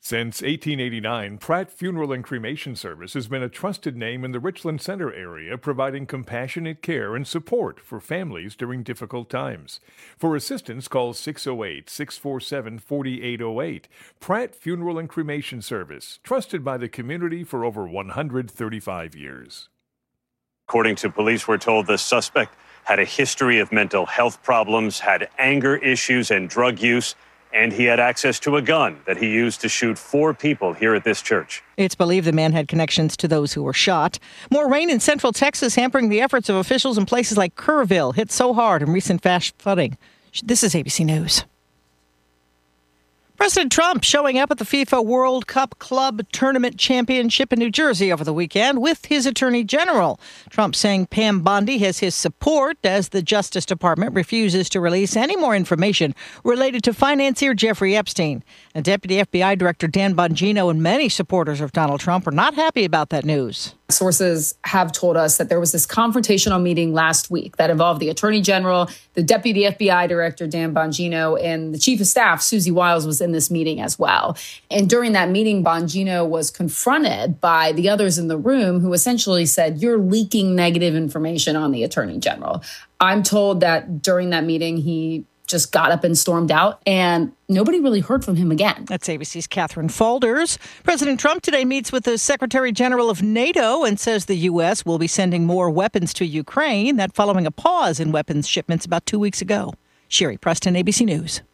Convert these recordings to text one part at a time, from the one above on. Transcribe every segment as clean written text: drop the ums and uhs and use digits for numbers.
Since 1889, Pratt Funeral and Cremation Service has been a trusted name in the Richland Center area, providing compassionate care and support for families during difficult times. For assistance, call 608-647-4808. Pratt Funeral and Cremation Service, trusted by the community for over 135 years. According to police, we're told the suspect had a history of mental health problems, had anger issues and drug use, and he had access to a gun that he used to shoot 4 people here at this church. It's believed the man had connections to those who were shot. More rain in central Texas hampering the efforts of officials in places like Kerrville, hit so hard in recent flash flooding. This is ABC News. President Trump showing up at the FIFA World Cup Club Tournament Championship in New Jersey over the weekend with his Attorney General. Trump saying Pam Bondi has his support as the Justice Department refuses to release any more information related to financier Jeffrey Epstein. And Deputy FBI Director Dan Bongino and many supporters of Donald Trump are not happy about that news. Sources have told us that there was this confrontational meeting last week that involved the Attorney General, the Deputy FBI Director, Dan Bongino, and the Chief of Staff, Susie Wiles, was in this meeting as well. And during that meeting, Bongino was confronted by the others in the room who essentially said, "You're leaking negative information on the Attorney General." I'm told that during that meeting, he just got up and stormed out, and nobody really heard from him again. That's ABC's Catherine Faulders. President Trump today meets with the Secretary General of NATO and says the U.S. will be sending more weapons to Ukraine, that following a pause in weapons shipments about 2 weeks ago. Sherry Preston, ABC News.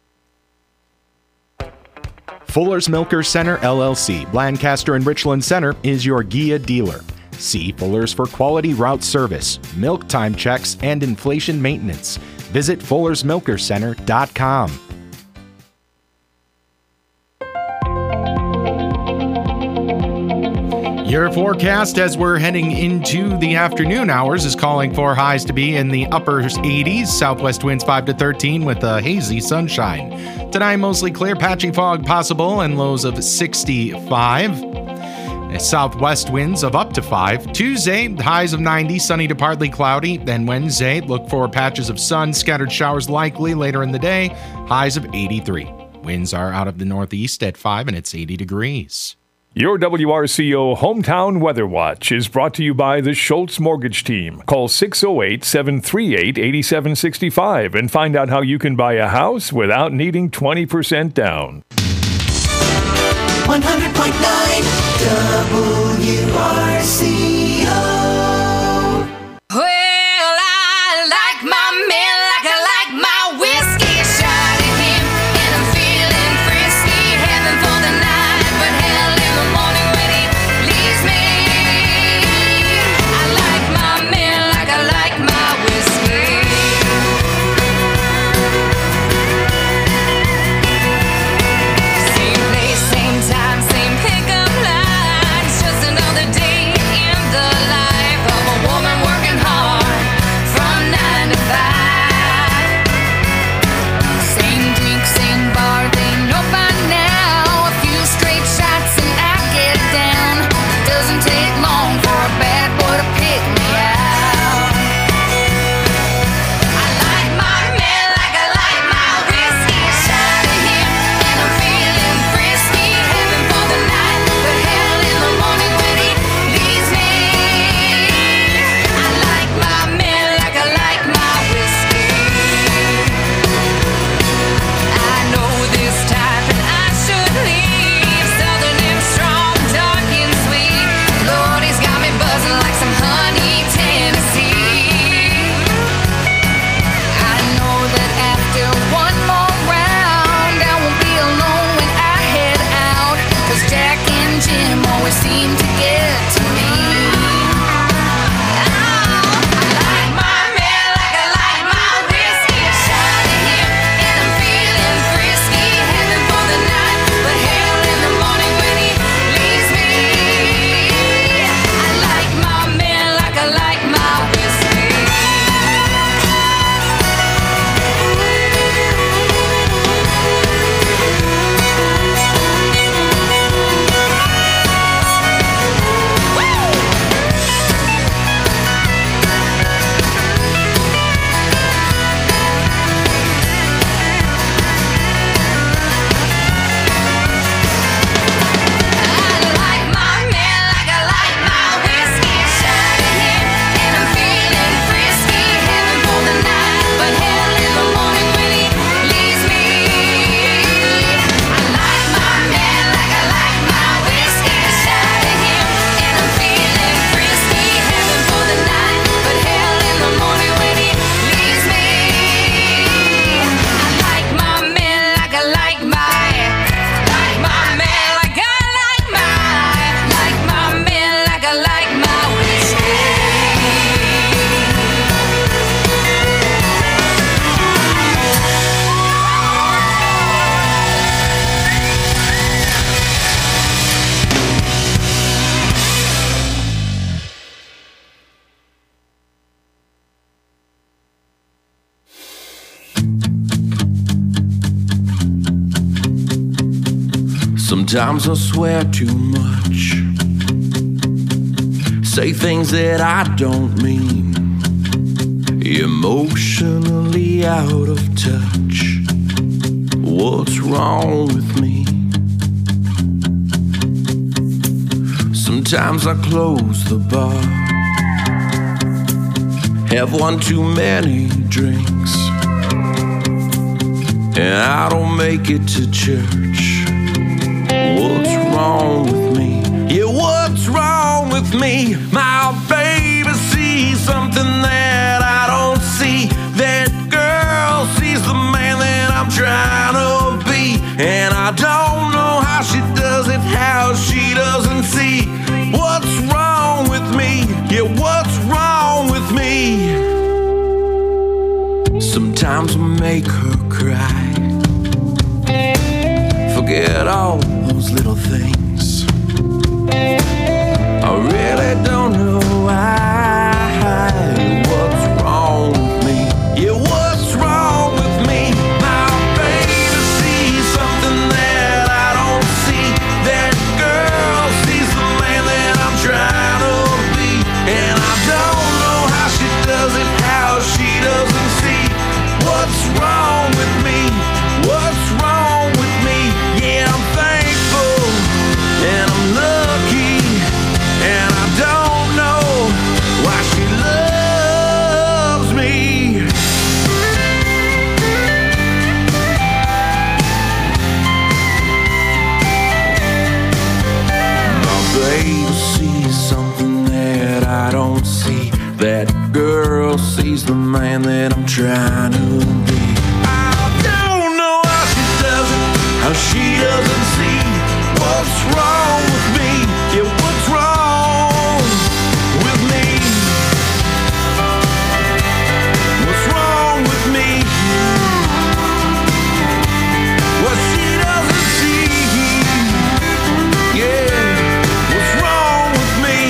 Fuller's Milker Center, LLC, Lancaster and Richland Center is your Gia dealer. See Fuller's for quality route service, milk time checks, and inflation maintenance. Visit FullersMilkerCenter.com. Your forecast as we're heading into the afternoon hours is calling for highs to be in the upper 80s, southwest winds 5 to 13 with a hazy sunshine. Tonight, mostly clear, patchy fog possible, and lows of 65. Southwest winds of up to 5. Tuesday, highs of 90, sunny to partly cloudy. Then Wednesday, look for patches of sun, scattered showers likely later in the day, highs of 83. Winds are out of the northeast at 5 and it's 80 degrees. Your WRCO Hometown Weather Watch is brought to you by the Schultz Mortgage Team. Call 608-738-8765 and find out how you can buy a house without needing 20% down. 100.9 WRCO. Well, I like my man like I like my whiskey. Shot at him and I'm feeling frisky. Heaven for the night, but hell in the morning when he leaves me. I like my man like I like my whiskey. Same place, same time, same pickup line. It's just another day in the life of a woman working hard from 9 to 5. Same drink, same bar, they know by now. A few straight shots and I get down. Doesn't take long for a bad boy to pick me out. I like my man like I like my whiskey. Shot at him and I'm feeling frisky. Heaven for the night, but hell in the morning when he leaves me. I like my man like I like my whiskey. I know this type and I should leave. Southern and strong, dark and sweet. Lord, he's got me buzzing like some honey Tennessee. I know that after one more round, I won't be alone when I head out. 'Cause Jack and Jim always seem to get to me. I like my man like I like my whiskey. I shot at him and I'm feeling frisky. Heaven for the night, but hell in the morning when he leaves me. I like my man like I like my whiskey. Sometimes I swear too much, say things that I don't mean, emotionally out of touch. What's wrong with me? Sometimes I close the bar, have one too many drinks, and I don't make it to church. What's wrong with me? Yeah, what's wrong with me? My baby sees something that I don't see. That girl sees the man that I'm trying to be, and I don't know how she does it, how she doesn't see. What's wrong with me? Yeah, what's wrong with me? Sometimes I make her cry, forget all those little things. I really don't know why. What's wrong with me? Yeah, what's wrong with me? My baby sees something that I don't see. That girl sees the man that I'm trying to be, and I don't know how she does it, how she doesn't see. What's wrong with me? What's wrong with me? Yeah, I'm thankful and I'm lucky, and I don't know why she loves me. My baby sees something that I don't see. That girl sees the man that I'm trying to be. I don't know how she does it, how she doesn't see. What's wrong with me? Yeah, what's wrong with me? What's wrong with me? What she doesn't see. Yeah, what's wrong with me?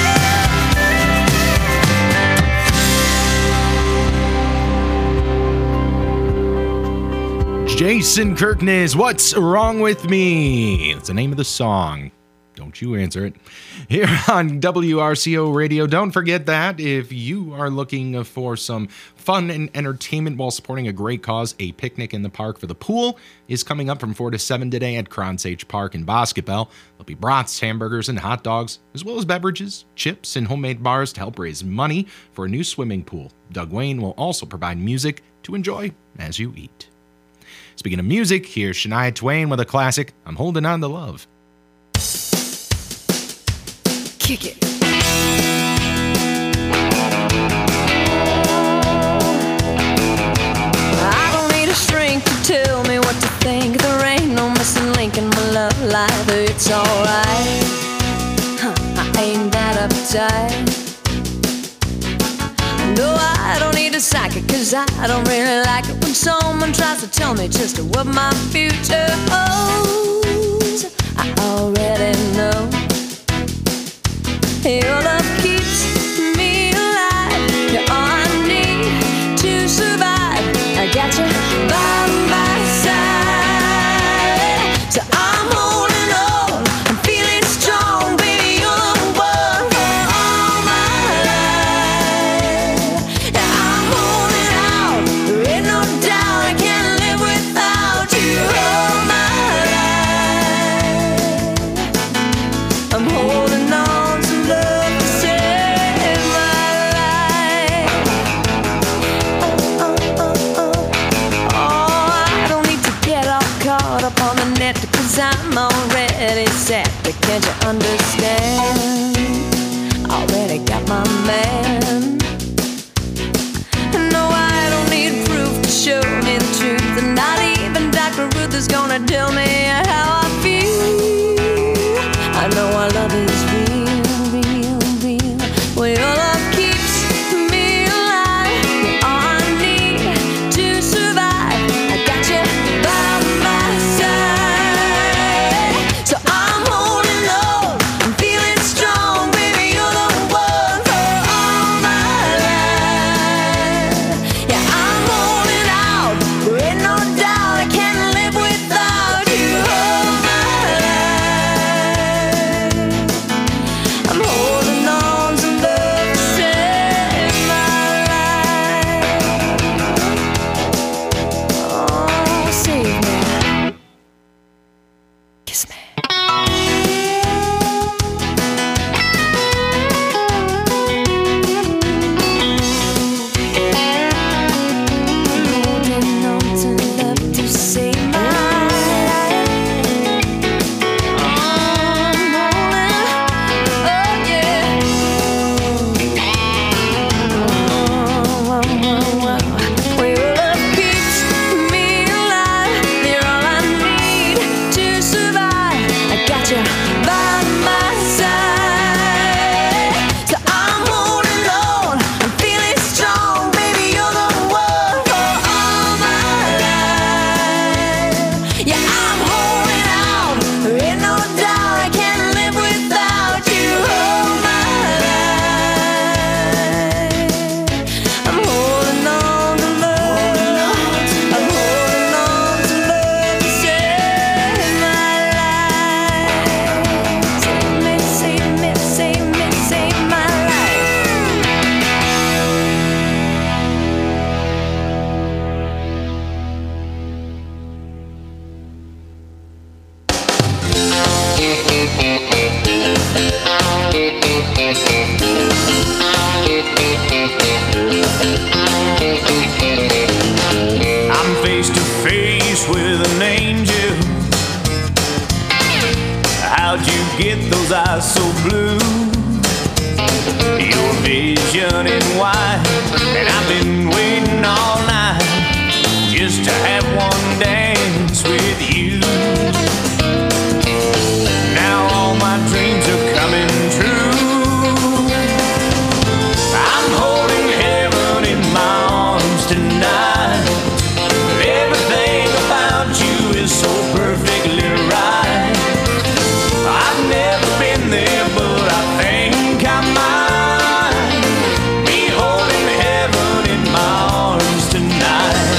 Jason Kirkness, What's Wrong With Me? It's the name of the song. Don't you answer it. Here on WRCO Radio. Don't forget that if you are looking for some fun and entertainment while supporting a great cause, a picnic in the park for the pool is coming up from 4 to 7 today at Cronsage Park in Basketbell. There'll be brats, hamburgers, and hot dogs, as well as beverages, chips, and homemade bars to help raise money for a new swimming pool. Doug Wayne will also provide music to enjoy as you eat. Speaking of music, here's Shania Twain with a classic, I'm Holding On to Love. Kick it. I don't need a strength to tell me what to think. There ain't no missing link in my love life. It's alright. I ain't that uptight. No, I don't need a psychic, cause I don't really like it when someone tries to tell me just what my future holds. I already know. Your love keeps me alive. You're all I need to survive. I got you by my side. So I'm holding on, I'm feeling strong. Baby, you're the one for all my life. Yeah, I'm holding out, there ain't no doubt I can't live without you all my life. I'm holding on. I'm already set, but can't you understand? Already got my man. No, I don't need proof to show me the truth, and not even Dr. Ruth is gonna tell me how I feel. I know our love is real, real, real. Well, your love keeps me alive. You're all I need to survive. I got you by my side. Oh got you by my side. So I'm holding on, I'm feeling strong. Baby, you're the one for all my life. Yeah, I'm holding out, there ain't no doubt I can't live without you all my life. I'm holding on to love, I'm holding on to love to save my life. Save me, save me, save me, save my life. I'm face to face with an angel. How'd you get those eyes so blue? Your vision in white, and I've been waiting all night just to have one dance with you. Now all my dreams are coming true. I'm holding heaven in my arms tonight. Everything about you is so perfectly right. I've never been there, but I think I might be holding heaven in my arms tonight.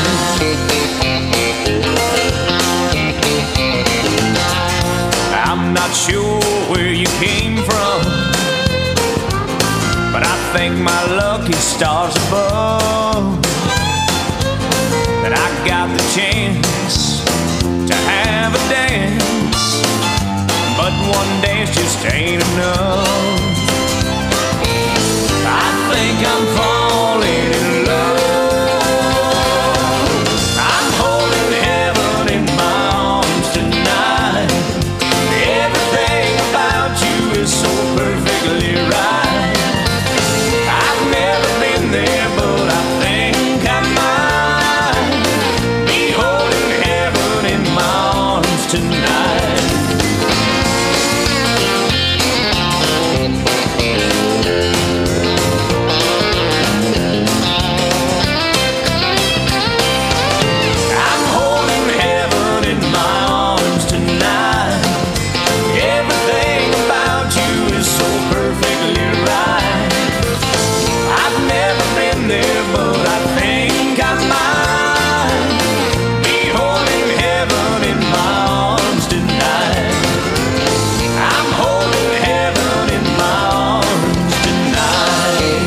I'm not sure where you came from, but I thank my lucky stars above that I got the chance to have a dance. But one dance just ain't enough. I think I'm falling in love. I'm holding heaven in my arms tonight. Everything about you is so perfectly right. I've never been there, but I think I might be holding heaven in my arms tonight. I'm holding heaven in my arms tonight. Everything about you is so perfectly right. I've never been there, but I think I might be holding heaven in my arms tonight. I'm holding heaven in my arms tonight.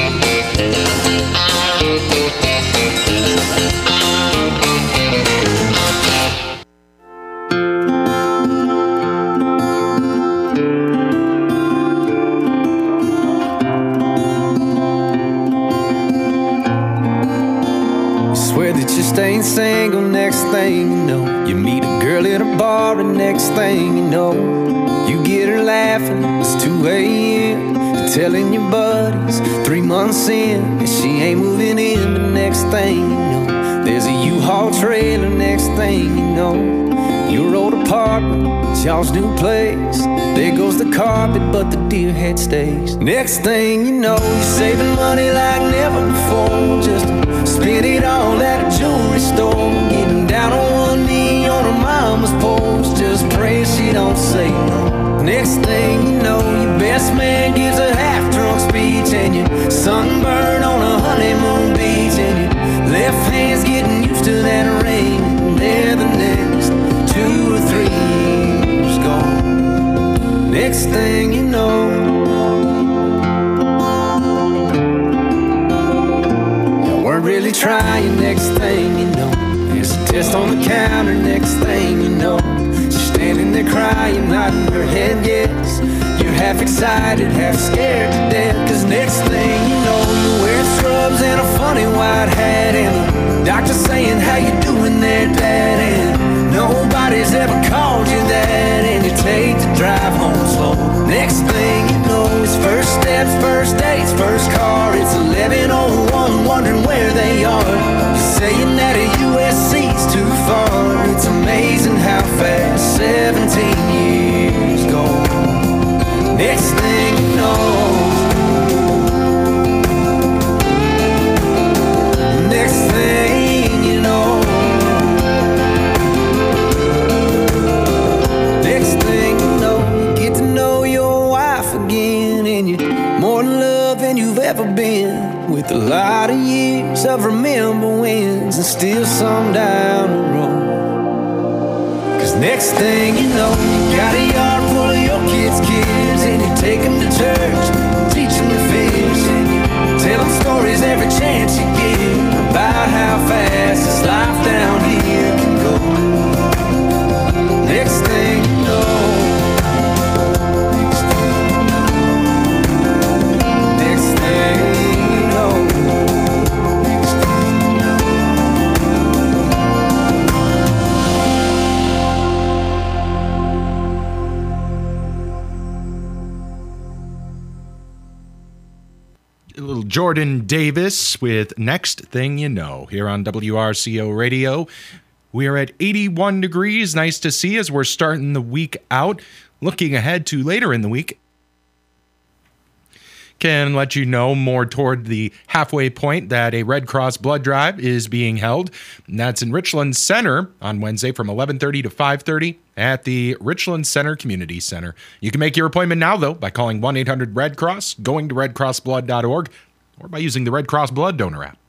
Swear that you're staying single, next thing you know, you meet a girl at a bar, and next thing you know, you get her laughing, it's 2 a.m. You're telling your buddies 3 months in, and she ain't moving in. But next thing you know, there's a U-Haul trailer. Next thing you know, your old apartment, it's y'all's new place. There goes the carpet, but the deer head stays. Next thing you know, you're saving money like never before, just to spend it all at a jewelry store. Getting down on one knee on her mama's porch, just praying she don't say no. Next thing you know, your best man gives a half-drunk speech, and you're sunburned on a honeymoon beach, and your left hand's getting used to that ring, and there the next 2 or 3 years gone. Next thing you know, you weren't really trying. Next thing you know, there's a test on the counter. Next thing you know, she's standing there crying, nodding her head yes. You're half excited, half scared to death, 'cause next thing you know, you're wearing scrubs and a funny white hat, and the doctor saying, how you doing there, Dad? And nobody's ever called you that, and you take the drive home slow. Next thing you know, it's first steps, first dates, first car. It's 11:01, wondering where they are. You're saying that a USC's too far. It's amazing how fast 17 years ever been, with a lot of years of remember wins and still some down the road. Cause next thing you know, you got a yard full of your kids' kids, and you take them to church, teach them to fish, and you tell them stories every chance you get about how fast this life down here can go. Next thing you know, little Jordan Davis with Next Thing You Know here on WRCO Radio. We are at 81 degrees. Nice to see as we're starting the week out. Looking ahead to later in the week, can let you know more toward the halfway point that a Red Cross blood drive is being held. And that's in Richland Center on Wednesday from 11:30 to 5:30 at the Richland Center Community Center. You can make your appointment now, though, by calling 1-800-RED-CROSS, going to redcrossblood.org, or by using the Red Cross Blood Donor app.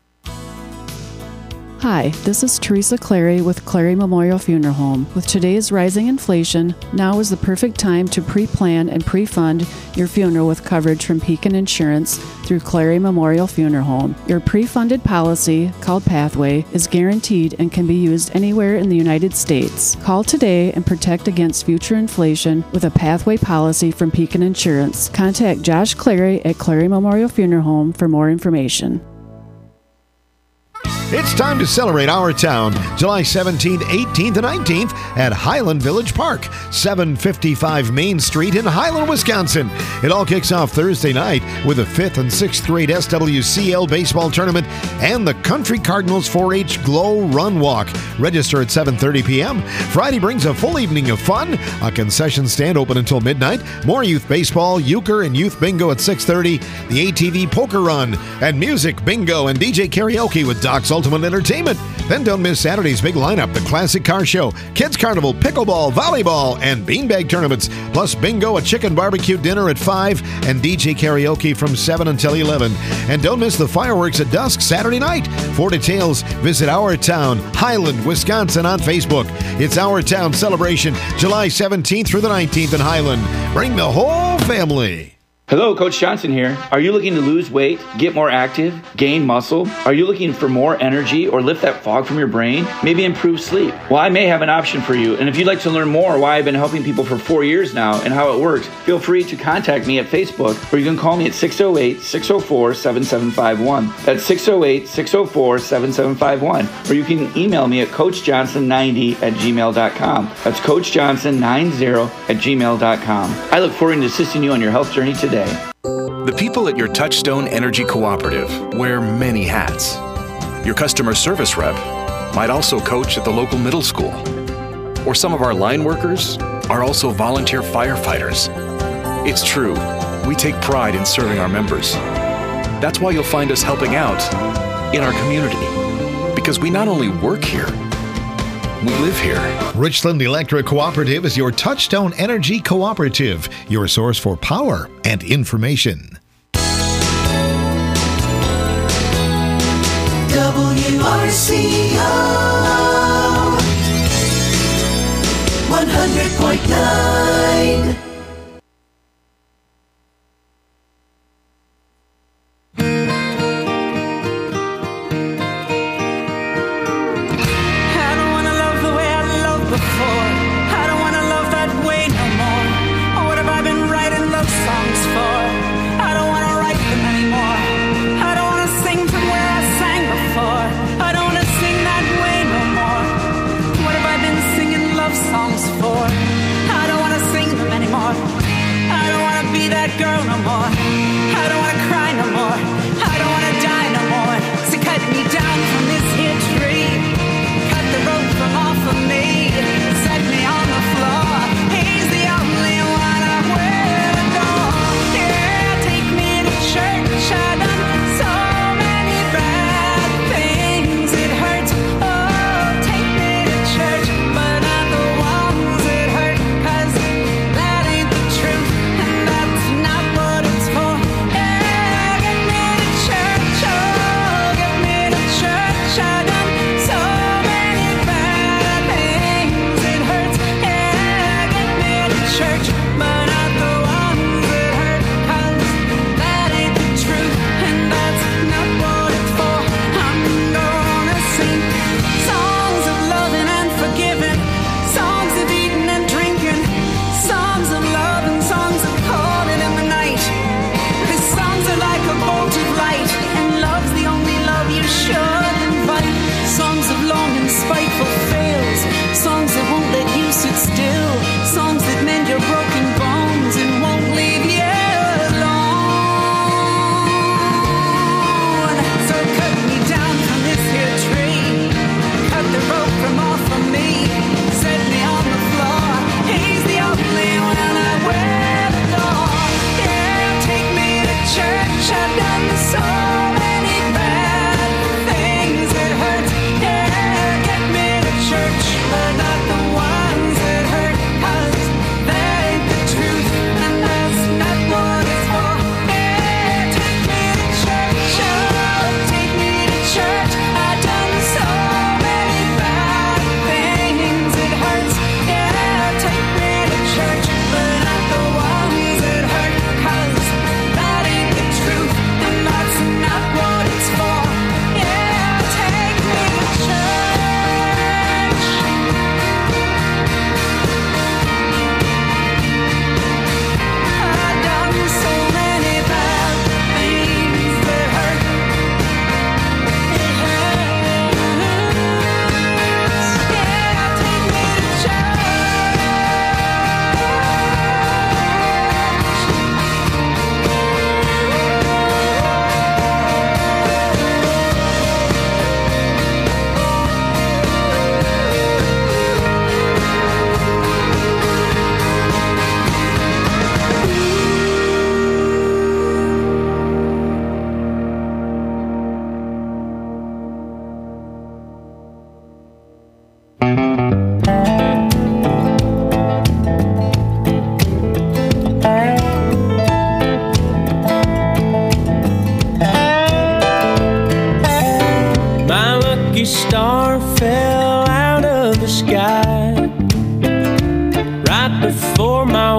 Hi, this is Teresa Clary with Clary Memorial Funeral Home. With today's rising inflation, now is the perfect time to pre-plan and pre-fund your funeral with coverage from Pekin Insurance through Clary Memorial Funeral Home. Your pre-funded policy, called Pathway, is guaranteed and can be used anywhere in the United States. Call today and protect against future inflation with a Pathway policy from Pekin Insurance. Contact Josh Clary at Clary Memorial Funeral Home for more information. It's time to celebrate our town, July 17th, 18th, and 19th at Highland Village Park, 755 Main Street in Highland, Wisconsin. It all kicks off Thursday night with the 5th and 6th grade SWCL baseball tournament and the Country Cardinals 4-H Glow Run Walk. Register at 7:30 p.m. Friday brings a full evening of fun, a concession stand open until midnight, more youth baseball, euchre, and youth bingo at 6:30, the ATV poker run, and music, bingo, and DJ karaoke with Doc's Ultimate Entertainment. Then don't miss Saturday's big lineup, the Classic Car Show, Kids Carnival, Pickleball, Volleyball, and Beanbag Tournaments, plus bingo, a chicken barbecue dinner at 5, and DJ karaoke from 7 until 11. And don't miss the fireworks at dusk Saturday night. For details, visit Our Town, Highland, Wisconsin on Facebook. It's Our Town Celebration, July 17th through the 19th in Highland. Bring the whole family. Hello, Coach Johnson here. Are you looking to lose weight, get more active, gain muscle? Are you looking for more energy or lift that fog from your brain? Maybe improve sleep? Well, I may have an option for you. And if you'd like to learn more why I've been helping people for 4 years now and how it works, feel free to contact me at Facebook, or you can call me at 608-604-7751. That's 608-604-7751. Or you can email me at CoachJohnson90@gmail.com. That's CoachJohnson90@gmail.com. I look forward to assisting you on your health journey today. The people at your Touchstone Energy Cooperative wear many hats. Your customer service rep might also coach at the local middle school. Or some of our line workers are also volunteer firefighters. It's true, we take pride in serving our members. That's why you'll find us helping out in our community. Because we not only work here, we live here. Richland Electric Cooperative is your Touchstone Energy Cooperative, your source for power and information. WRCO 100.9. Girl no more. I don't wanna cry no more. I don't wanna die no more. So cut me down from this here tree. Cut the rope from off of me. Set me on the floor. He's the only one I will adore. Yeah, take me to church. I've done so many bad things. It hurts. Oh, take me to church, but not the ones it hurt. 'Cause that ain't the truth, and that's not what it's for.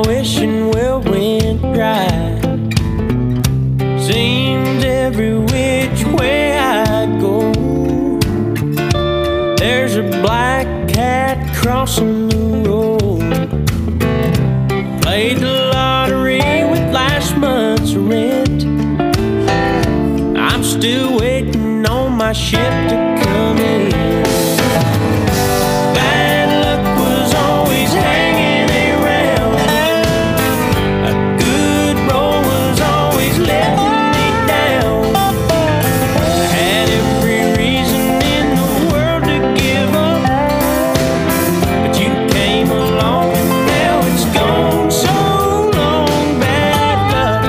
wishing well went dry. Seems every which way I go, there's a black cat crossing the road. Played the lottery with last month's rent. I'm still waiting on my ship to come in. Bad luck was always hanging around. A good roll was always letting me down. I had every reason in the world to give up, but you came along and now it's gone. So long, bad luck.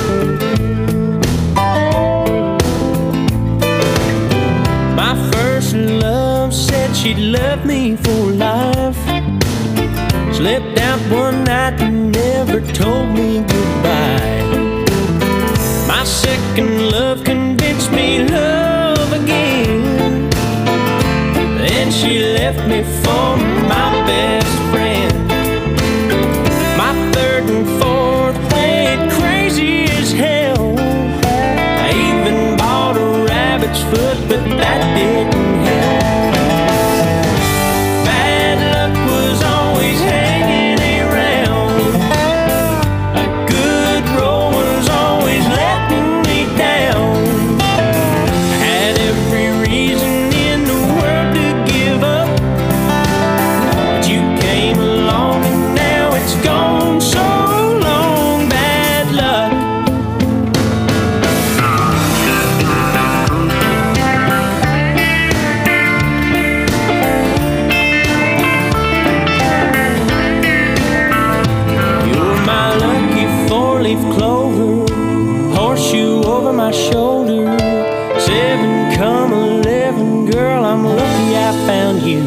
My first love said she'd love me for life. Slipped out one night and never told me goodbye. My second love convinced me love again. Then she left me for my best friend. My third and fourth played crazy as hell. I even bought a rabbit's foot, but that didn't help. Bad luck was always hanging around. A good roll was always letting me down. I had every reason in the world to give up, but you came along and now it's gone. So long, bad luck. You're my lucky four-leaf clover, horseshoe over my shoulder. 7 come 11, girl, I'm lucky I found you.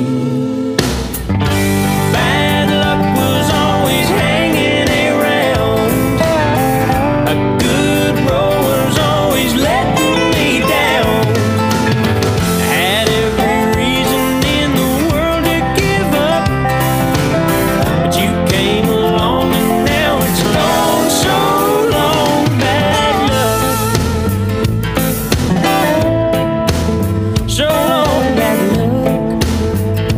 Bad luck was always hanging around. A good roll was always letting me down. I had every reason in the world to give up, but you came along and now it's gone. So long, bad luck. So long, bad luck.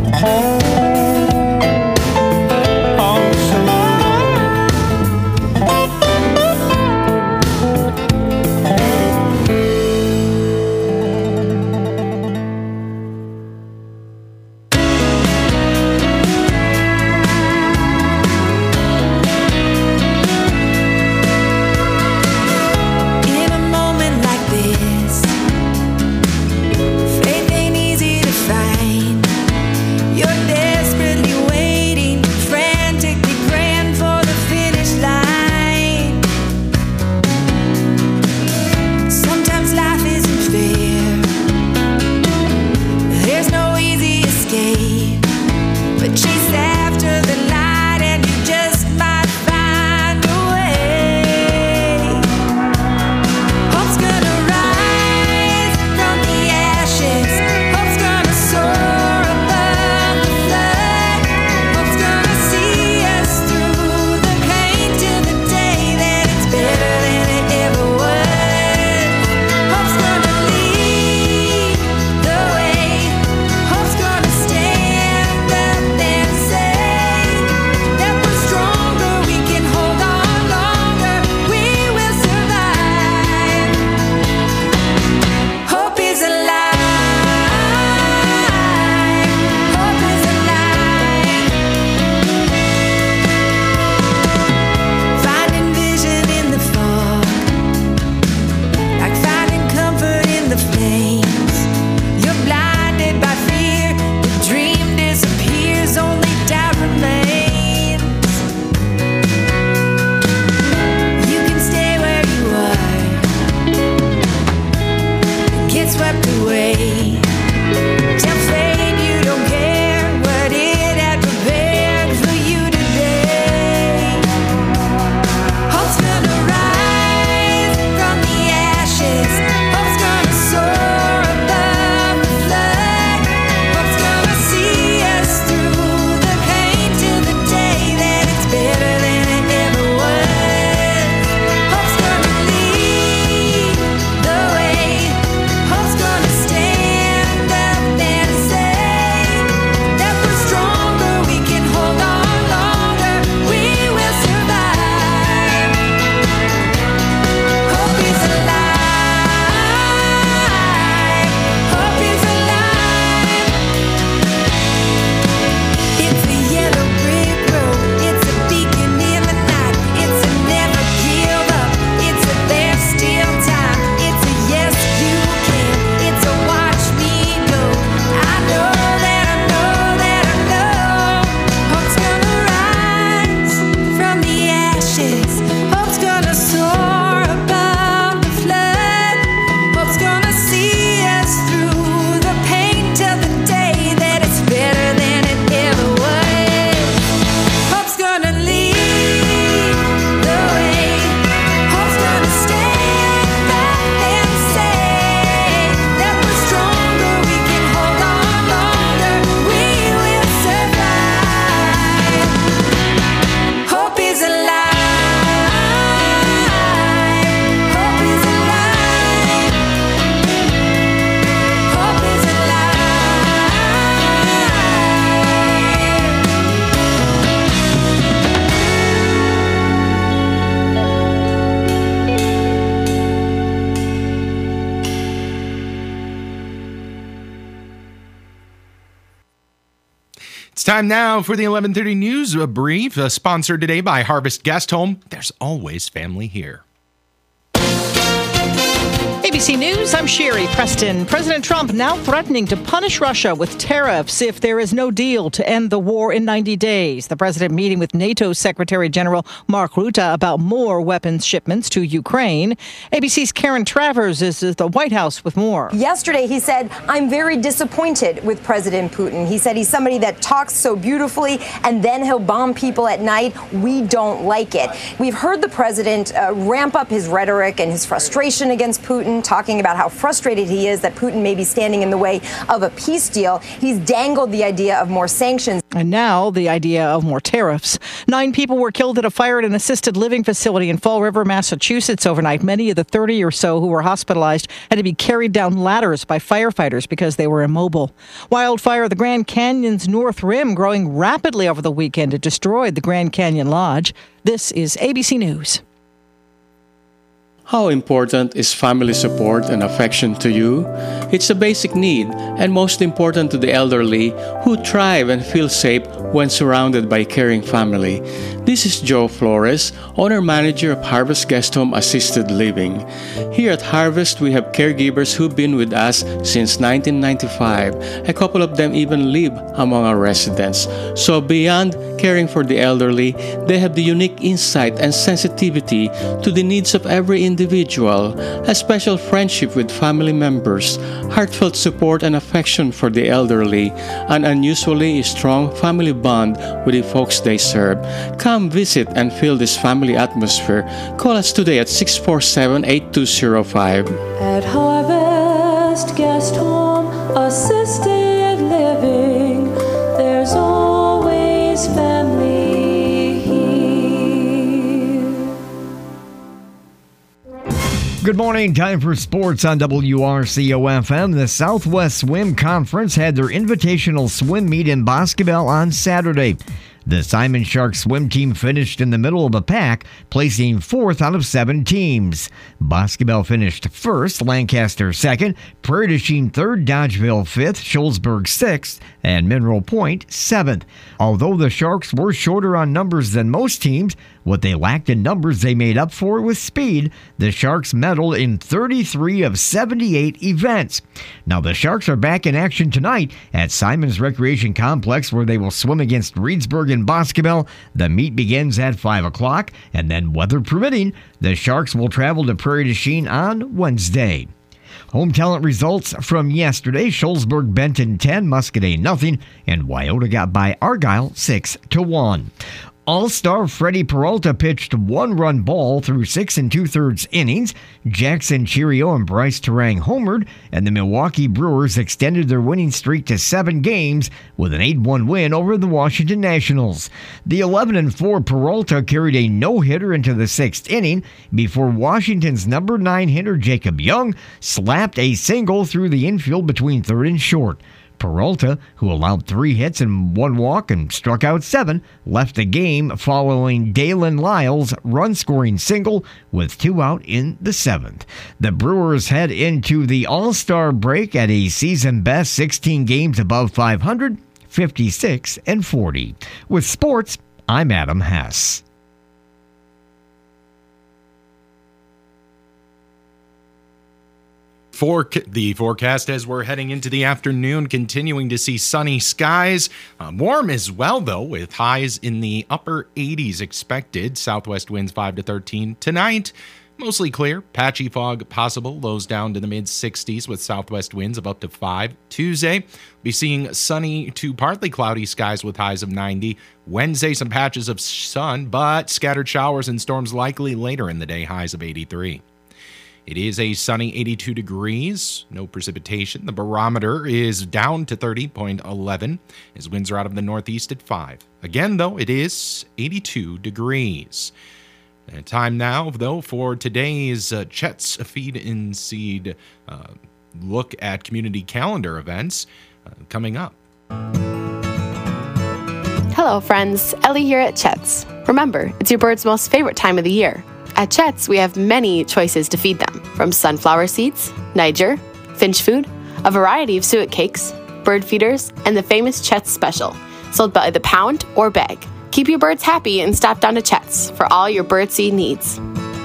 time now for the 11:30 news brief, sponsored today by Harvest Guest Home. There's always family here. ABC News, I'm Sherry Preston. President Trump now threatening to punish Russia with tariffs if there is no deal to end the war in 90 days. The president meeting with NATO Secretary General Mark Rutte about more weapons shipments to Ukraine. ABC's Karen Travers is at the White House with more. Yesterday, he said, I'm very disappointed with President Putin. He said he's somebody that talks so beautifully and then he'll bomb people at night. We don't like it. We've heard the president ramp up his rhetoric and his frustration against Putin, talking about how frustrated he is that Putin may be standing in the way of a peace deal. He's dangled the idea of more sanctions. And now the idea of more tariffs. 9 people were killed at a fire at an assisted living facility in Fall River, Massachusetts overnight. Many of the 30 or so who were hospitalized had to be carried down ladders by firefighters because they were immobile. Wildfire at the Grand Canyon's North Rim growing rapidly over the weekend. It destroyed the Grand Canyon Lodge. This is ABC News. How important is family support and affection to you? It's a basic need and most important to the elderly who thrive and feel safe when surrounded by caring family. This is Joe Flores, owner-manager of Harvest Guest Home Assisted Living. Here at Harvest, we have caregivers who've been with us since 1995. A couple of them even live among our residents. So beyond caring for the elderly, they have the unique insight and sensitivity to the needs of every individual, a special friendship with family members, heartfelt support and affection for the elderly, an unusually strong family bond with the folks they serve. Come visit and feel this family atmosphere. Call us today at 647-8205. At Harvest Guest Home Assisted Living, there's always family here. Good morning. Time for sports on WRCO-FM. The Southwest Swim Conference had their invitational swim meet in Boscobel on Saturday. The Simon Sharks swim team finished in the middle of the pack, placing 4th out of 7 teams. Boscobel finished 1st, Lancaster 2nd, Prairie du Chien 3rd, Dodgeville 5th, Shullsburg 6th, and Mineral Point 7th. Although the Sharks were shorter on numbers than most teams, what they lacked in numbers they made up for with speed. The Sharks medaled in 33 of 78 events. Now the Sharks are back in action tonight at Simon's Recreation Complex, where they will swim against Reedsburg and Boscobel. The meet begins at 5 o'clock, and then weather permitting, the Sharks will travel to Prairie du Chien on Wednesday. Home talent results from yesterday: Shullsburg Benton 10, Muscadet nothing, and Wyoto got by Argyle 6-1. All-star Freddie Peralta pitched 1-run ball through 6 2/3 innings. Jackson Cheerio and Bryce Terang homered, and the Milwaukee Brewers extended their winning streak to 7 games with an 8-1 win over the Washington Nationals. The 11-4 Peralta carried a no-hitter into the 6th inning before Washington's number 9 hitter Jacob Young slapped a single through the infield between 3rd and short. Peralta, who allowed 3 hits and 1 walk and struck out 7, left the game following Dalen Lyles' run-scoring single with 2 out in the 7th. The Brewers head into the All-Star break at a season-best 16 games above 500, 56-40. With sports, I'm Adam Hess. For the forecast as we're heading into the afternoon, continuing to see sunny skies. Warm as well, though, with highs in the upper 80s expected. Southwest winds 5 to 13. Tonight, mostly clear. Patchy fog possible. Lows down to the mid-60s with southwest winds of up to 5. Tuesday, be seeing sunny to partly cloudy skies with highs of 90. Wednesday, some patches of sun, but scattered showers and storms likely later in the day. Highs of 83. It is a sunny 82 degrees, no precipitation. The barometer is down to 30.11 as winds are out of the northeast at 5. Again, though, it is 82 degrees. Time now, though, for today's Chet's Feed and Seed look at community calendar events coming up. Hello, friends. Ellie here at Chet's. Remember, it's your bird's most favorite time of the year. At Chet's, we have many choices to feed them, from sunflower seeds, Niger, finch food, a variety of suet cakes, bird feeders, and the famous Chet's Special, sold by the pound or bag. Keep your birds happy and stop down to Chet's for all your birdseed needs.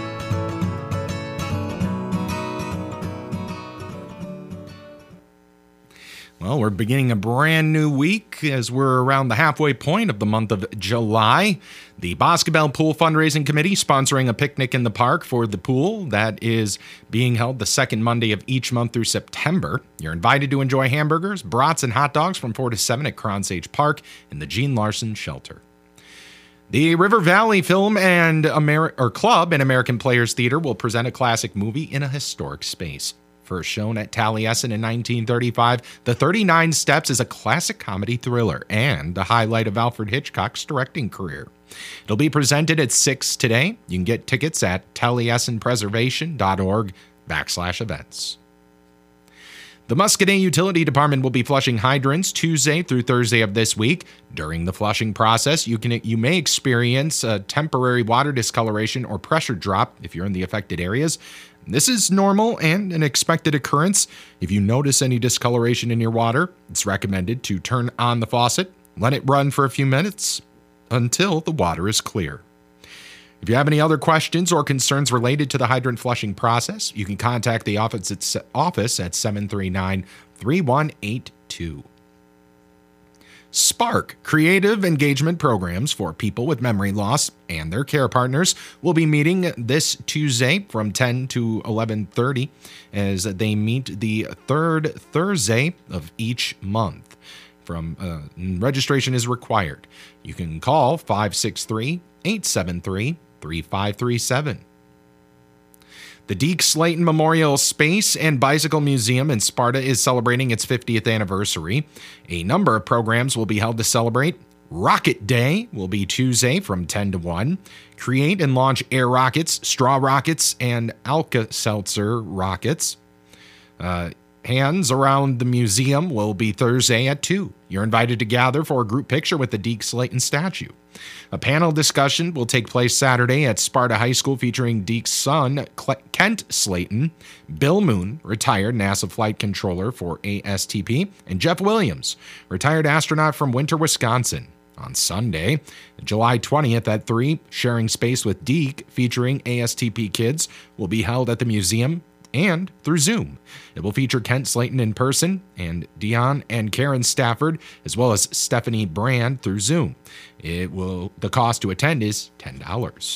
Well, we're beginning a brand new week as we're around the halfway point of the month of July. The Boscobel Pool Fundraising Committee sponsoring a picnic in the park for the pool that is being held the second Monday of each month through September. You're invited to enjoy hamburgers, brats, and hot dogs from 4 to 7 at Kronsage Park in the Gene Larson Shelter. The River Valley Film and Club and American Players Theater will present a classic movie in a historic space. First shown at Taliesin in 1935, The 39 Steps is a classic comedy thriller and the highlight of Alfred Hitchcock's directing career. It'll be presented at 6 today. You can get tickets at taliesinpreservation.org/events. The Muscadet Utility Department will be flushing hydrants Tuesday through Thursday of this week. During the flushing process, you may experience a temporary water discoloration or pressure drop if you're in the affected areas. This is normal and an expected occurrence. If you notice any discoloration in your water, it's recommended to turn on the faucet, let it run for a few minutes until the water is clear. If you have any other questions or concerns related to the hydrant flushing process, you can contact the office at 739-3182. Spark Creative Engagement Programs for people with memory loss and their care partners will be meeting this Tuesday from 10 to 11:30 as they meet the third Thursday of each month. Registration is required. You can call 563-873-3537. The Deke Slayton Memorial Space and Bicycle Museum in Sparta is celebrating its 50th anniversary. A number of programs will be held to celebrate. Rocket Day will be Tuesday from 10 to 1. Create and launch air rockets, straw rockets, and Alka-Seltzer rockets. Hands around the museum will be Thursday at 2. You're invited to gather for a group picture with the Deke Slayton statue. A panel discussion will take place Saturday at Sparta High School featuring Deke's son, Kent Slayton, Bill Moon, retired NASA flight controller for ASTP, and Jeff Williams, retired astronaut from Winter, Wisconsin. On Sunday, July 20th at 3, Sharing Space with Deke featuring ASTP kids will be held at the museum and through Zoom. It will feature Kent Slayton in person and Dion and Karen Stafford, as well as Stephanie Brand through Zoom. The cost to attend is $10.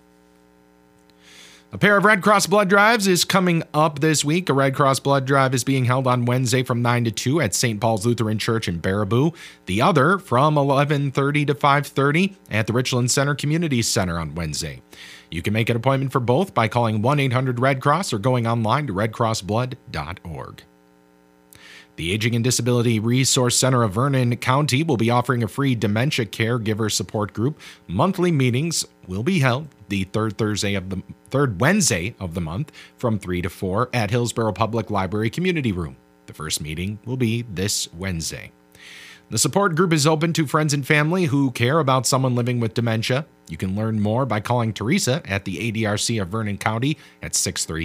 A pair of Red Cross blood drives is coming up this week. A Red Cross blood drive is being held on Wednesday from 9 to 2 at St. Paul's Lutheran Church in Baraboo. The other from 11:30 to 5:30 at the Richland Center Community Center on Wednesday. You can make an appointment for both by calling 1-800-RED-CROSS or going online to redcrossblood.org. The Aging and Disability Resource Center of Vernon County will be offering a free dementia caregiver support group. Monthly meetings will be held the third Wednesday of the month from 3 to 4 at Hillsborough Public Library Community Room. The first meeting will be this Wednesday. The support group is open to friends and family who care about someone living with dementia. You can learn more by calling Teresa at the ADRC of Vernon County at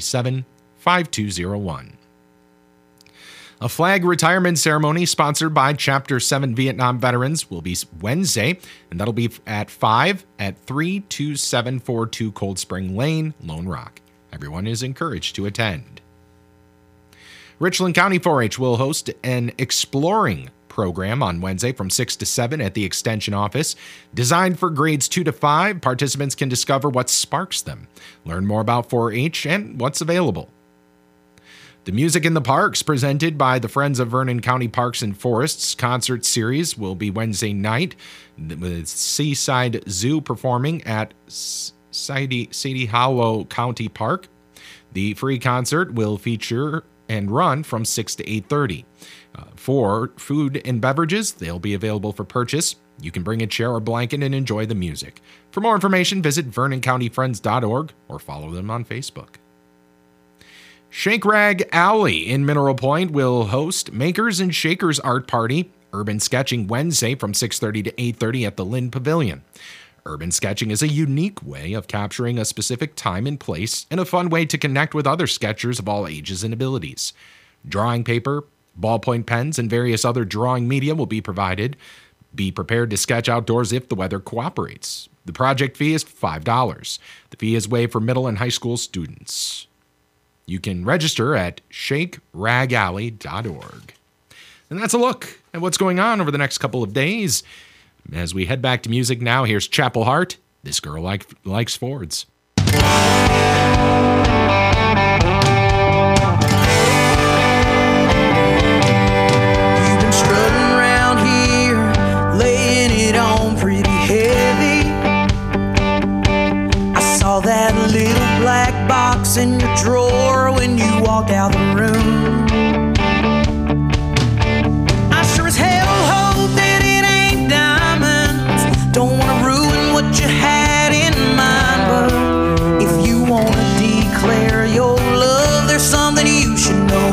637-5201. A flag retirement ceremony sponsored by Chapter 7 Vietnam veterans will be Wednesday, and that'll be at 5 at 32742 Cold Spring Lane, Lone Rock. Everyone is encouraged to attend. Richland County 4-H will host an exploring program on Wednesday from 6 to 7 at the Extension Office. Designed for grades 2 to 5, participants can discover what sparks them, learn more about 4-H and what's available. The Music in the Parks, presented by the Friends of Vernon County Parks and Forests concert series, will be Wednesday night with Seaside Zoo performing at Sadie Hollow County Park. The free concert will feature and run from 6 to 8:30. For food and beverages, they'll be available for purchase. You can bring a chair or blanket and enjoy the music. For more information, visit VernonCountyFriends.org or follow them on Facebook. Shake Rag Alley in Mineral Point will host Makers and Shakers Art Party, Urban Sketching Wednesday from 6:30 to 8:30 at the Lynn Pavilion. Urban sketching is a unique way of capturing a specific time and place and a fun way to connect with other sketchers of all ages and abilities. Drawing paper, ballpoint pens, and various other drawing media will be provided. Be prepared to sketch outdoors if the weather cooperates. The project fee is $5. The fee is waived for middle and high school students. You can register at shakeragalley.org. And that's a look at what's going on over the next couple of days. As we head back to music now, here's Chapel Hart. This girl likes Fords. That little black box in your drawer when you walked out the room. I sure as hell hope that it ain't diamonds. Don't wanna ruin what you had in mind, but if you wanna declare your love, there's something you should know.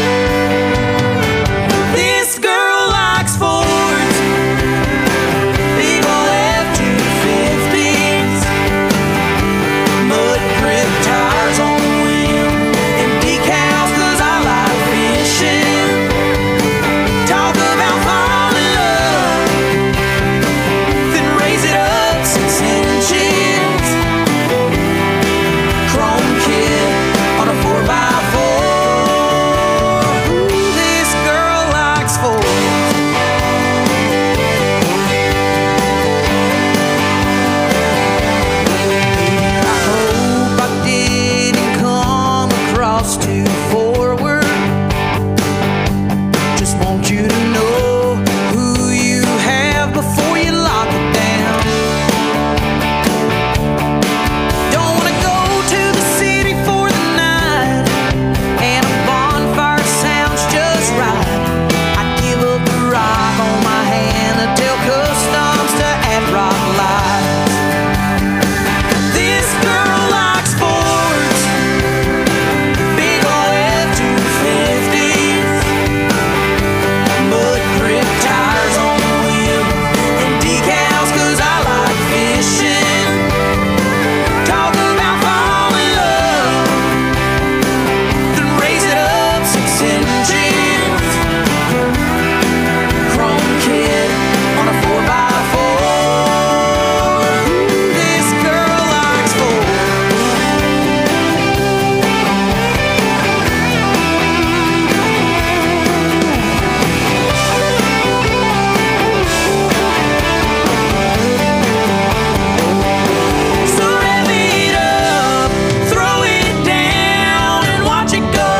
This girl likes Fords, big ol' F-250s, mud grip tires on the wheel, and decals 'cause I like fishing. Talk about fall in love, then raise it up 6 inches. Chrome kit on a 4x4. Ooh, this girl likes Fords. I hope I didn't come across too forward. Just want you to know who you have before you lock it down. Don't wanna go to the city for the night, and a bonfire sounds just right. I'd give up the rock on my hand to tell customs to add rock lights. This girl likes Fords, big ol' F-250s, mud grip tires on the wheel, and decals 'cause I like fishing. Talk about fall in love, then raise it up 6 inches. Chrome kit on a 4x4. This girl likes Fords. So rev it up, throw it down, and watch it go.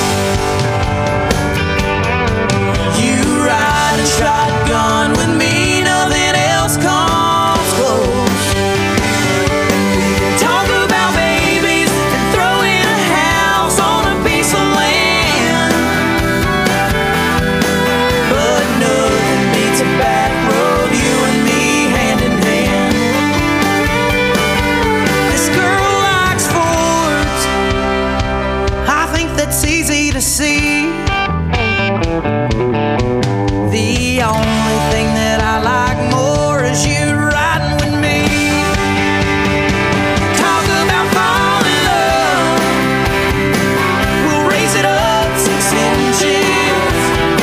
You ride a shotgun with me, nothing else comes close. We can talk about babies and throwing a house on a piece of land, but nothing beats a back road, you and me hand in hand. This girl likes Fords, I think that's easy to see. The only thing that I like more is you riding with me. Talk about fall in love, we'll raise it up 6 inches.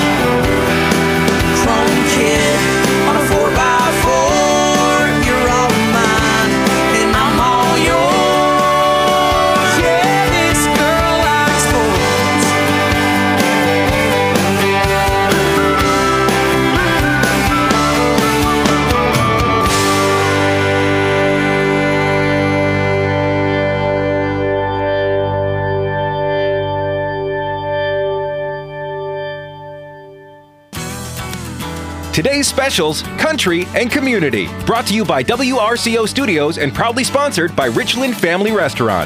Chrome kit on a 4x4. You're all mine and I'm all yours. Yeah, this girl likes Fords. Today's specials, country and community. Brought to you by WRCO Studios and proudly sponsored by Richland Family Restaurant.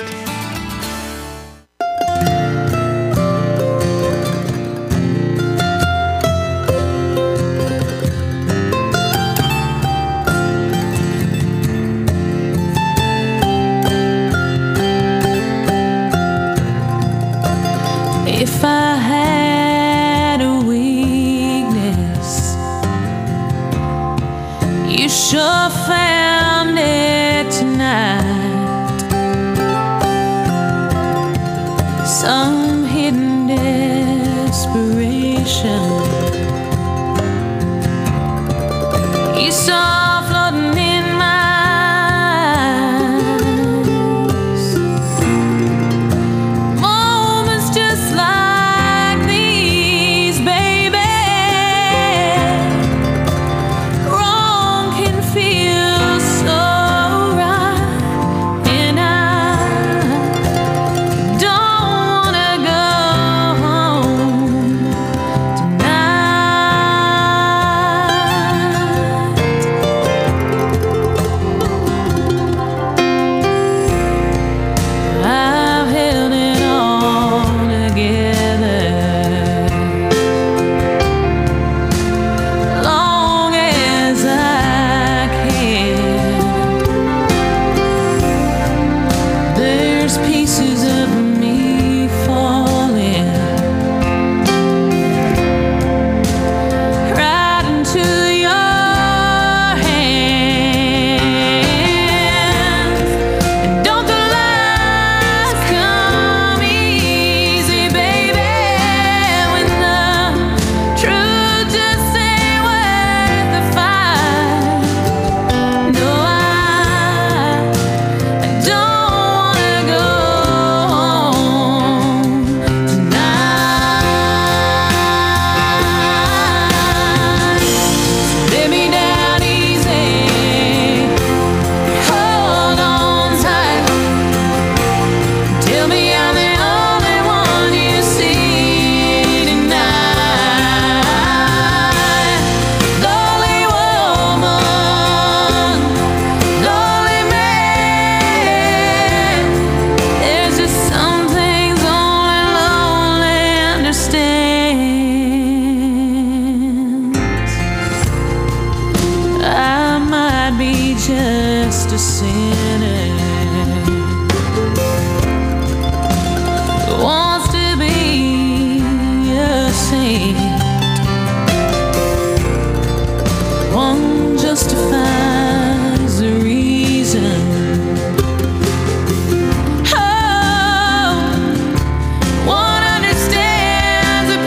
If I had a weakness, you sure found it tonight. Some hidden desperation. there's pieces of me falling right into your hands. And don't the lies come easy, baby, when the truth just ain't worth the fight. No, I don't wanna go home tonight. Lay me down easy, hold on tight. Tell me I'm the only one you see tonight. Lonely woman, lonely man. There's just some things only lonely understands. I might be just a sinner who wants to be a saint. One justifies the reason. Oh, one understands the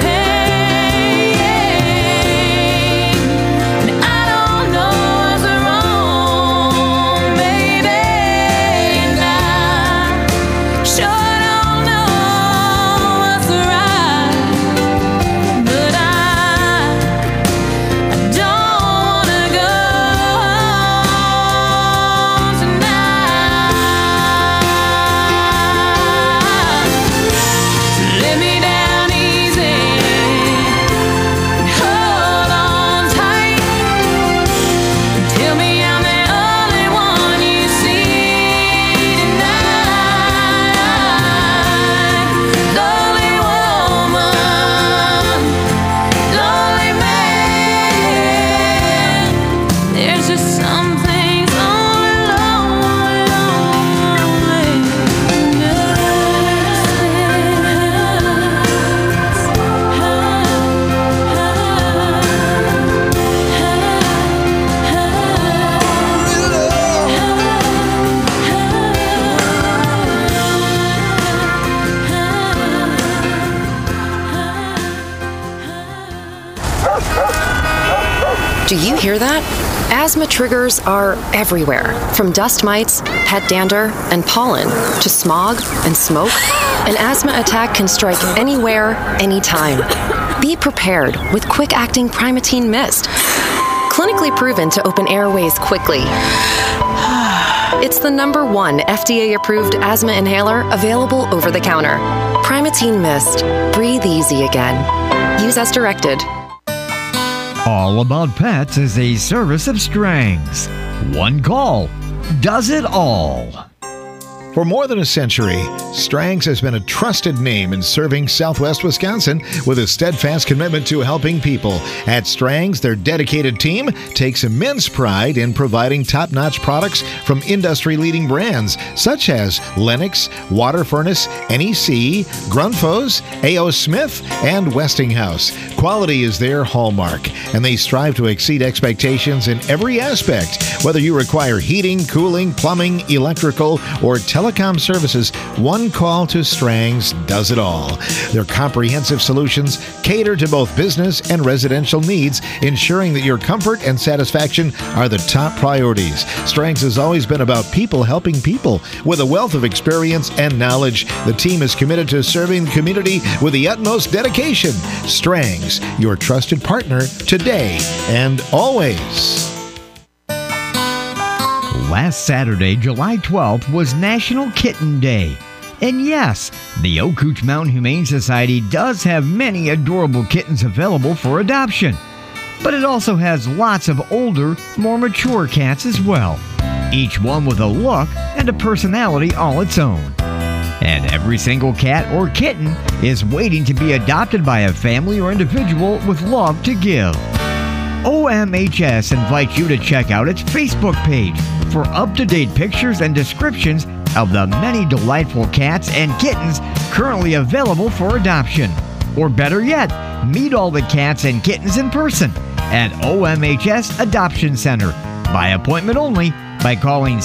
pain. And I don't know what's wrong, baby, and I sure don't know what's right. But I don't wanna go home tonight. So lay me down easy, hold on tight. Tell me I'm the only one you see tonight. Lonely woman, lonely man. There's just some things only Do you hear that? Asthma triggers are everywhere, from dust mites, pet dander, and pollen, to smog and smoke. An asthma attack can strike anywhere, anytime. Be prepared with quick-acting Primatene Mist. Clinically proven to open airways quickly. It's the #1 FDA-approved asthma inhaler available over the counter. Primatene Mist. Breathe easy again. Use as directed. All About Pets is a service of Strang's. One call does it all. For more than a century, Strang's has been a trusted name in serving Southwest Wisconsin with a steadfast commitment to helping people. At Strang's, their dedicated team takes immense pride in providing top-notch products from industry-leading brands such as Lennox, Water Furnace, NEC, Grundfos, A.O. Smith, and Westinghouse. Quality is their hallmark, and they strive to exceed expectations in every aspect. Whether you require heating, cooling, plumbing, electrical, or telecom services, one call to Strang's does it all. Their comprehensive solutions cater to both business and residential needs, ensuring that your comfort and satisfaction are the top priorities. Strang's has always been about people helping people. With a wealth of experience and knowledge, the team is committed to serving the community with the utmost dedication. Strang's, your trusted partner today and always. Last Saturday, July 12th, was National Kitten Day. And yes, the Okootch Mountain Humane Society does have many adorable kittens available for adoption. But it also has lots of older, more mature cats as well, each one with a look and a personality all its own. And every single cat or kitten is waiting to be adopted by a family or individual with love to give. OMHS invites you to check out its Facebook page for up-to-date pictures and descriptions of the many delightful cats and kittens currently available for adoption. Or better yet, meet all the cats and kittens in person at OMHS Adoption Center by appointment only by calling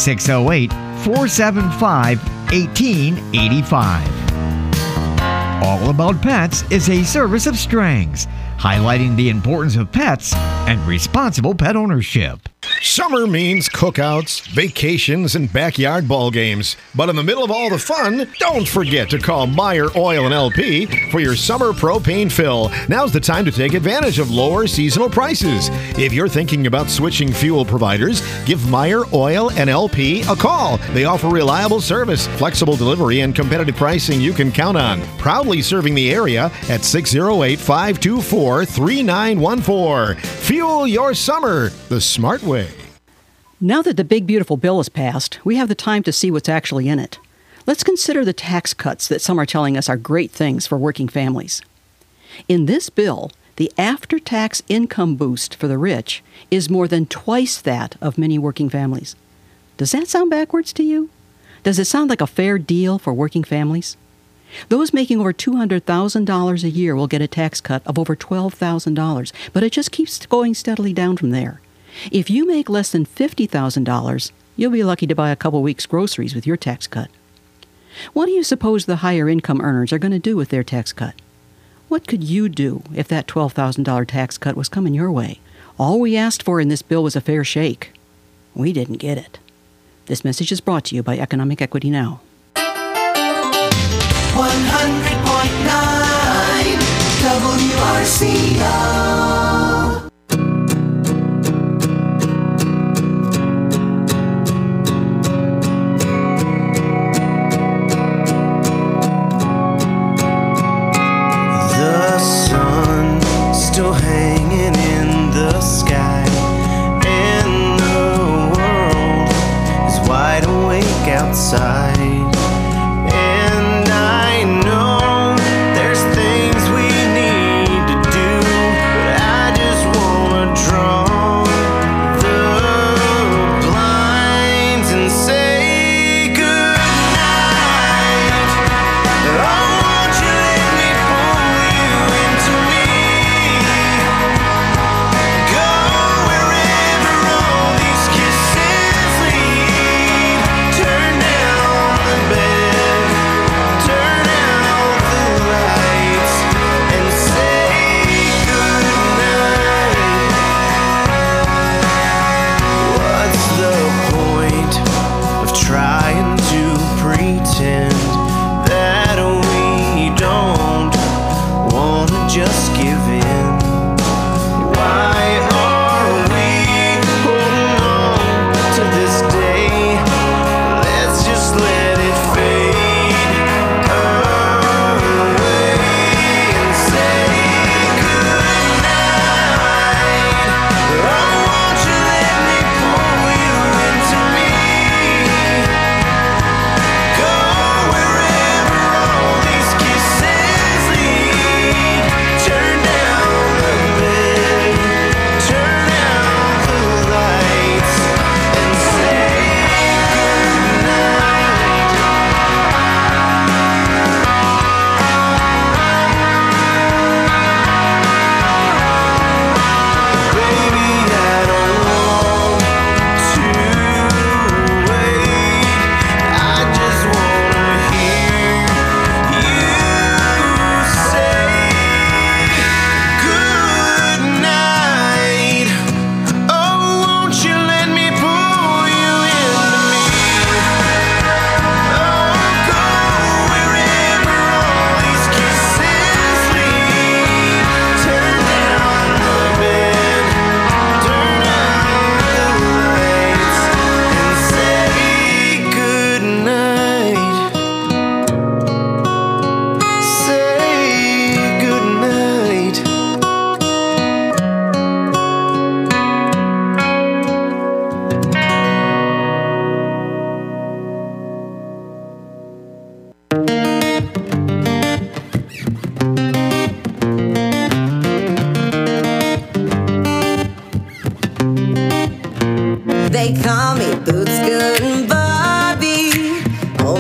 608-475-1885. All About Pets is a service of Strangs, highlighting the importance of pets and responsible pet ownership. Summer means cookouts, vacations, and backyard ball games. But in the middle of all the fun, don't forget to call Meyer Oil and LP for your summer propane fill. Now's the time to take advantage of lower seasonal prices. If you're thinking about switching fuel providers, give Meyer Oil and LP a call. They offer reliable service, flexible delivery, and competitive pricing you can count on. Proudly serving the area at 608-524-3914. Fuel your summer the smart way. Now that the big beautiful bill is passed, we have the time to see what's actually in it. Let's consider the tax cuts that some are telling us are great things for working families. In this bill, the after-tax income boost for the rich is more than twice that of many working families. Does that sound backwards to you? Does it sound like a fair deal for working families? Those making over $200,000 a year will get a tax cut of over $12,000, but it just keeps going steadily down from there. If you make less than $50,000, you'll be lucky to buy a couple weeks' groceries with your tax cut. What do you suppose the higher income earners are going to do with their tax cut? What could you do if that $12,000 tax cut was coming your way? All we asked for in this bill was a fair shake. We didn't get it. This message is brought to you by Economic Equity Now. 100.9 WRCO. The sun still hanging in the sky, and the world is wide awake outside. And I know there's things we need to do, but I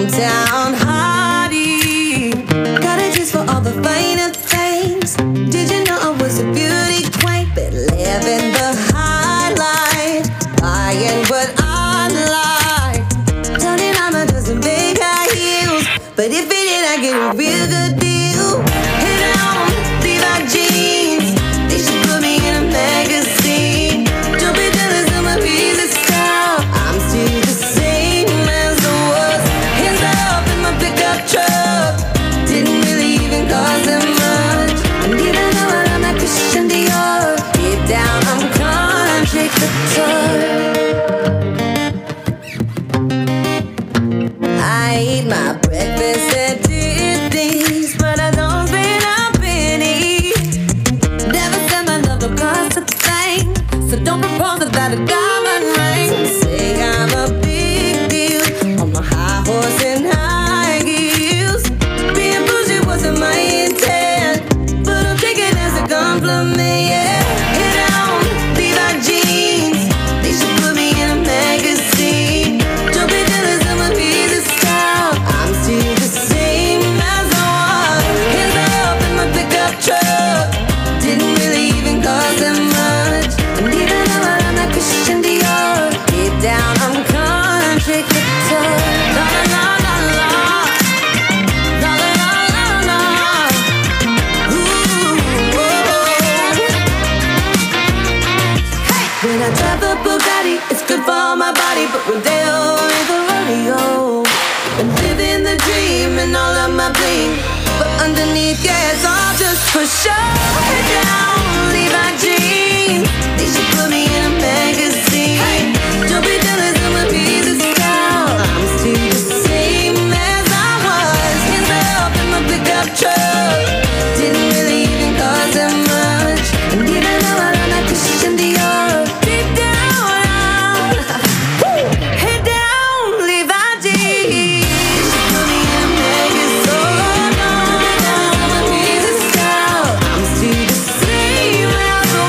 hometown hottie. Got a taste for all the finer things. Did you know I was a beauty queen? Been living the high life, buying what I like. Turning on a dozen big high heels, but if it did, I get a real good deal. Hit on Levi jeans, they should put me in a magazine. Don't be jealous of my piece of style. I'm still the same as I was. Hands up in my pickup truck. Didn't really even cost that much. And even though I'm not Christian Dior, deep down I'm country couture. I eat my breakfast at Disney's, but I don't spend a penny. Never said my love will cost a thing, so don't propose without a diamond ring. Some say I'm a big deal on my high horse and high heels. Being bougie wasn't my intent, but I'll take it as a compliment. Yeah, hit on Levi jeans, they should put me in a magazine. Don't be jealous of my piece of style. I'm still the same as I was. Hands up in my pickup truck. Didn't really even cost that much. And even though I'm not Christian Dior, deep down I'm country couture. La la la la la. La la la la la. Ooh, oh. Hey! When I drive a Bugatti, it's good for my body, but Rodeo ain't the rodeo. Been living the dream and all of my bling, but underneath, yeah, it's all just for show. Head down, Levi jeans, they should put me in a magazine. Don't be jealous of my piece of style. I'm still the same as I was. Hands up in my pickup truck. Didn't really even cost that much. And even though I'm not Christian Dior, deep down, head down, Levi jeans. Put me in a magazine. My piece of style. I'm still the same as I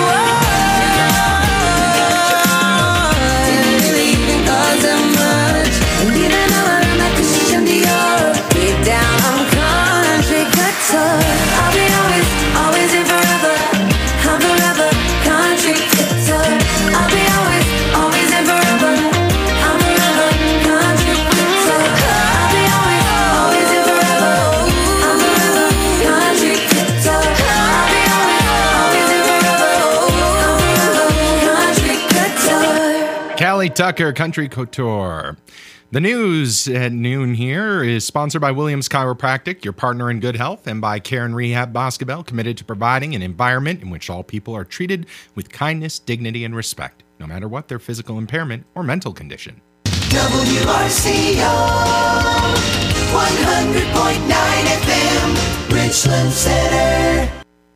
was. Didn't really even cost that much. And even though I'm not Christian Dior, deep down I'm country couture. I'll be always, always and forever. I'm forever country couture. I'll be always, always and forever. I'm forever country couture. I'll be always, always and forever. I'm forever country couture. I'll be always, always and forever. I'm forever country couture. Callie Tucker, Country Couture. The news at noon here is sponsored by Williams Chiropractic, your partner in good health, and by Care and Rehab Boscobel, committed to providing an environment in which all people are treated with kindness, dignity, and respect, no matter what their physical impairment or mental condition. WRCO 100.9 FM, Richland Center.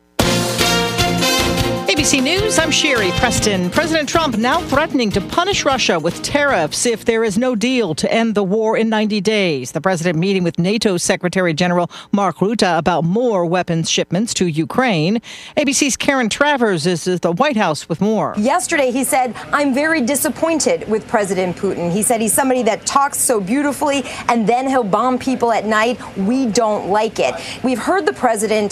ABC News, I'm Sherry Preston. President Trump now threatening to punish Russia with tariffs if there is no deal to end the war in 90 days. The president meeting with NATO Secretary General Mark Rutte about more weapons shipments to Ukraine. ABC's Karen Travers is at the White House with more. Yesterday, he said, I'm very disappointed with President Putin. He said he's somebody that talks so beautifully and then he'll bomb people at night. We don't like it. We've heard the president